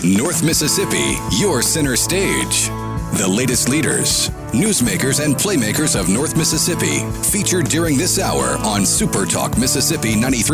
North Mississippi, your center stage. The latest leaders, newsmakers, and playmakers of North Mississippi featured during this hour on Super Talk Mississippi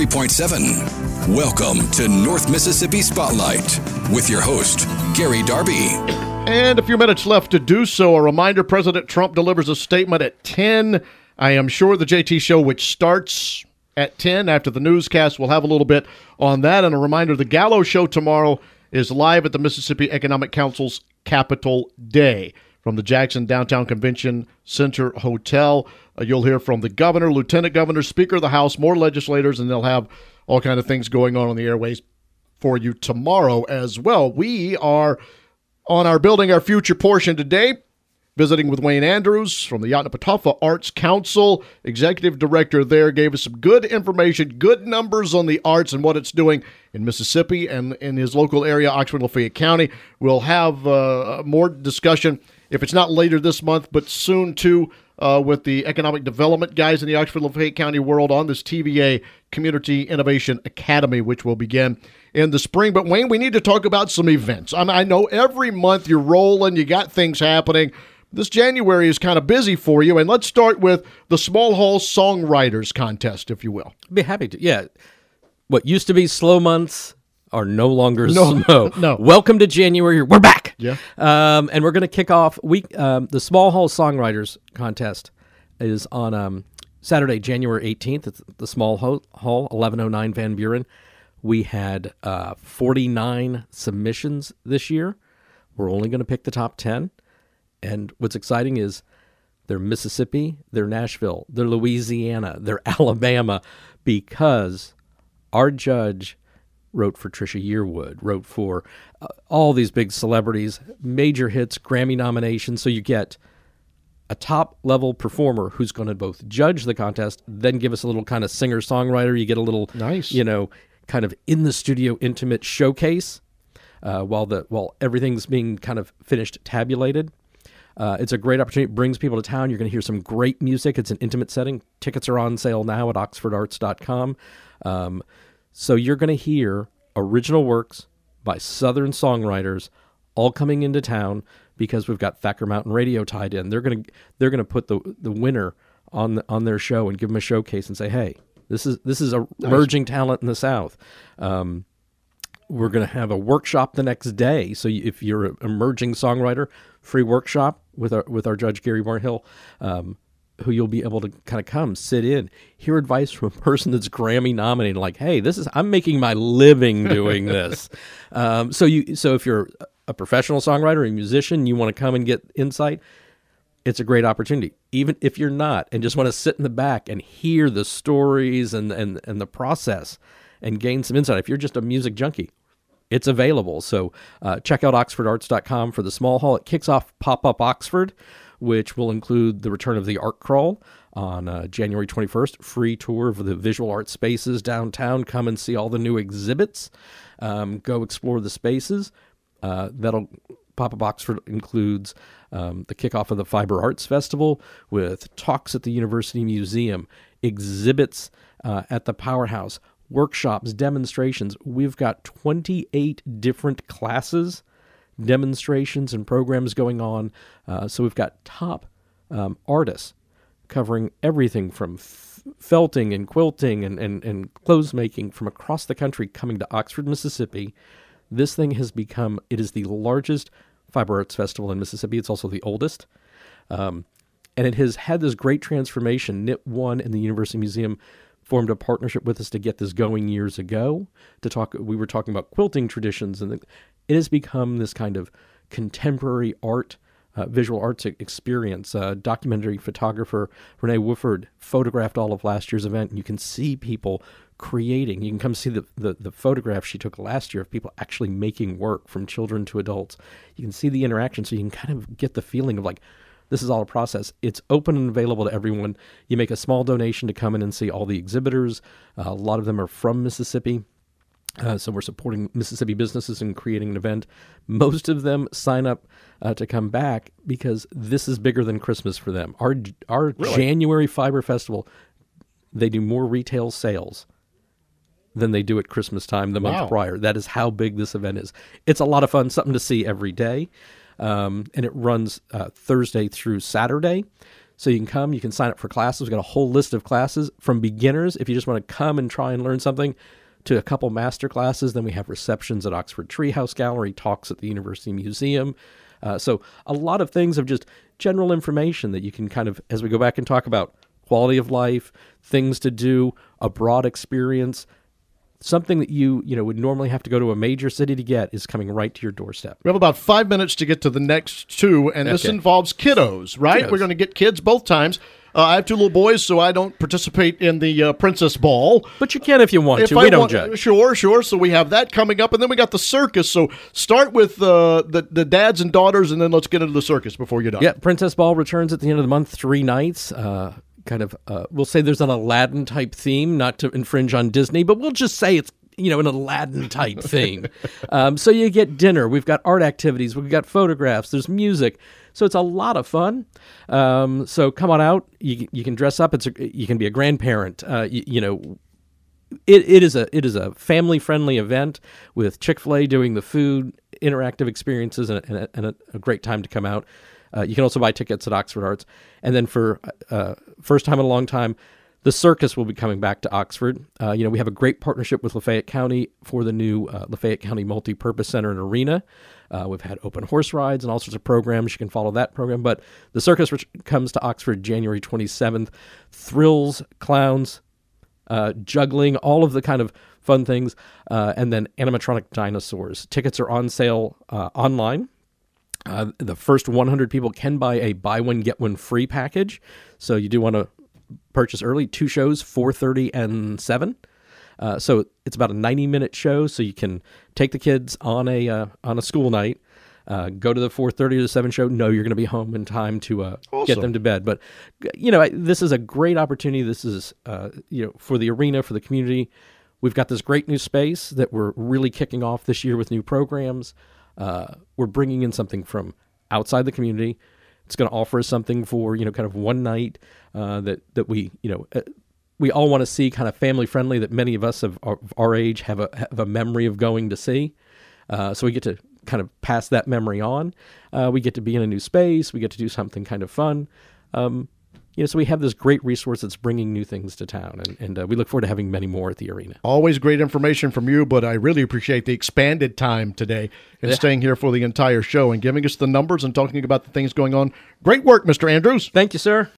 93.7. Welcome to North Mississippi Spotlight with your host, Gary Darby. And a few minutes left to do so. A reminder, President Trump delivers a statement at 10. I am sure the JT Show, which starts at 10 after the newscast, will have a little bit on that. And a reminder, the Gallo Show tomorrow is live at the Mississippi Economic Council's Capitol Day from the Jackson Downtown Convention Center Hotel. You'll hear from the governor, lieutenant governor, speaker of the House, more legislators, and they'll have all kind of things going on the airways for you tomorrow as well. We are on our Building Our Future portion today, visiting with Wayne Andrews from the Yoknapatawpha Arts Council. Executive director there gave us some good information, good numbers on the arts and what it's doing in Mississippi and in his local area, Oxford-Lafayette County. We'll have more discussion, if it's not later this month, but soon too, with the economic development guys in the Oxford-Lafayette County world on this TVA Community Innovation Academy, which will begin in the spring. But Wayne, we need to talk about some events. I know every month you're rolling, you got things happening. This January is kind of busy for you, and let's start with the Small Hall Songwriters Contest, if you will. Be happy to. Yeah. What used to be slow months are no longer slow. No. Welcome to January. We're back. Yeah. And we're going to kick off the Small Hall Songwriters Contest is on Saturday, January 18th. It's the Small Hall, 1109 Van Buren. We had 49 submissions this year. We're only going to pick the top 10. And what's exciting is they're Mississippi, they're Nashville, they're Louisiana, they're Alabama, because our judge wrote for Trisha Yearwood, wrote for all these big celebrities, major hits, Grammy nominations. So you get a top-level performer who's going to both judge the contest, then give us a little kind of singer-songwriter. You get a little, nice, kind of in-the-studio intimate showcase while everything's being kind of finished tabulated. It's a great opportunity. It brings people to town. You're going to hear some great music. It's an intimate setting. Tickets are on sale now at oxfordarts.com. So you're going to hear original works by Southern songwriters all coming into town because we've got Thacker Mountain Radio tied in. They're going to put the winner on their show and give them a showcase and say, hey, this is a emerging talent in the South. We're going to have a workshop the next day. So if you're an emerging songwriter, free workshop with our judge, Gary Barnhill, who you'll be able to kind of come, sit in, hear advice from a person that's Grammy nominated, like, hey, I'm making my living doing this. So if you're a professional songwriter, a musician, you want to come and get insight, it's a great opportunity. Even if you're not and just want to sit in the back and hear the stories and the process and gain some insight. If you're just a music junkie, it's available. So check out oxfordarts.com for the Small Hall. It kicks off Pop-Up Oxford, which will include the return of the Art Crawl on January 21st. Free tour of the visual art spaces downtown. Come and see all the new exhibits. Go explore the spaces. Pop-Up Oxford includes the kickoff of the Fiber Arts Festival with talks at the University Museum, exhibits at the Powerhouse, workshops, demonstrations. We've got 28 different classes, demonstrations, and programs going on. So we've got top artists covering everything from felting and quilting and clothes making from across the country coming to Oxford, Mississippi. This thing has become, it is the largest fiber arts festival in Mississippi. It's also the oldest. And it has had this great transformation. Knit One and the University Museum formed a partnership with us to get this going years ago. We were talking about quilting traditions, and it has become this kind of contemporary art, visual arts experience. Documentary photographer Renee Wooford photographed all of last year's event, and you can see people creating. You can come see the photograph she took last year of people actually making work, from children to adults. You can see the interaction, so you can kind of get the feeling of like, this is all a process. It's open and available to everyone. You make a small donation to come in and see all the exhibitors. A lot of them are from Mississippi. So we're supporting Mississippi businesses and creating an event. Most of them sign up to come back because this is bigger than Christmas for them. Our Really? January Fiber Festival, they do more retail sales than they do at Christmas time the Wow. month prior. That is how big this event is. It's a lot of fun, something to see every day. And it runs Thursday through Saturday. So you can come, you can sign up for classes. We've got a whole list of classes from beginners, if you just want to come and try and learn something, to a couple master classes. Then we have receptions at Oxford Treehouse Gallery, talks at the University Museum. So a lot of things of just general information that you can kind of, as we go back and talk about quality of life, things to do, a broad experience, something that you would normally have to go to a major city to get is coming right to your doorstep. We have about 5 minutes to get to the next two, and this Okay. involves kiddos, right? Kiddos. We're going to get kids both times. I have two little boys, so I don't participate in the Princess Ball. But you can if you want to. We don't judge. Sure. So we have that coming up, and then we got the circus. So start with the dads and daughters, and then let's get into the circus before you're done. Yeah, Princess Ball returns at the end of the month, 3 nights. We'll say there's an Aladdin type theme, not to infringe on Disney, but we'll just say it's an Aladdin type theme. So you get dinner. We've got art activities. We've got photographs. There's music. So it's a lot of fun. So come on out. You can dress up. You can be a grandparent. It is a family friendly event with Chick-fil-A doing the food, interactive experiences, and a great time to come out. You can also buy tickets at Oxford Arts. And then for first time in a long time, the circus will be coming back to Oxford. We have a great partnership with Lafayette County for the new Lafayette County Multi-Purpose Center and Arena. We've had open horse rides and all sorts of programs. You can follow that program. But the circus comes to Oxford January 27th. Thrills, clowns, juggling, all of the kind of fun things, and then animatronic dinosaurs. Tickets are on sale online. The first 100 people can buy a buy one, get one free package. So you do want to purchase early. 2 shows, 4:30 and 7. So it's about a 90-minute show. So you can take the kids on a school night, go to the 4:30 to 7 show. No, you're going to be home in time to Awesome. get them to bed. But this is a great opportunity. This is for the arena, for the community. We've got this great new space that we're really kicking off this year with new programs. We're bringing in something from outside the community. It's going to offer us something for, kind of one night that we all want to see, kind of family friendly, that many of us of our age have a memory of going to see. So we get to kind of pass that memory on. We get to be in a new space. We get to do something kind of fun. So we have this great resource that's bringing new things to town, and we look forward to having many more at the arena. Always great information from you, but I really appreciate the expanded time today and staying here for the entire show and giving us the numbers and talking about the things going on. Great work, Mr. Andrews. Thank you, sir.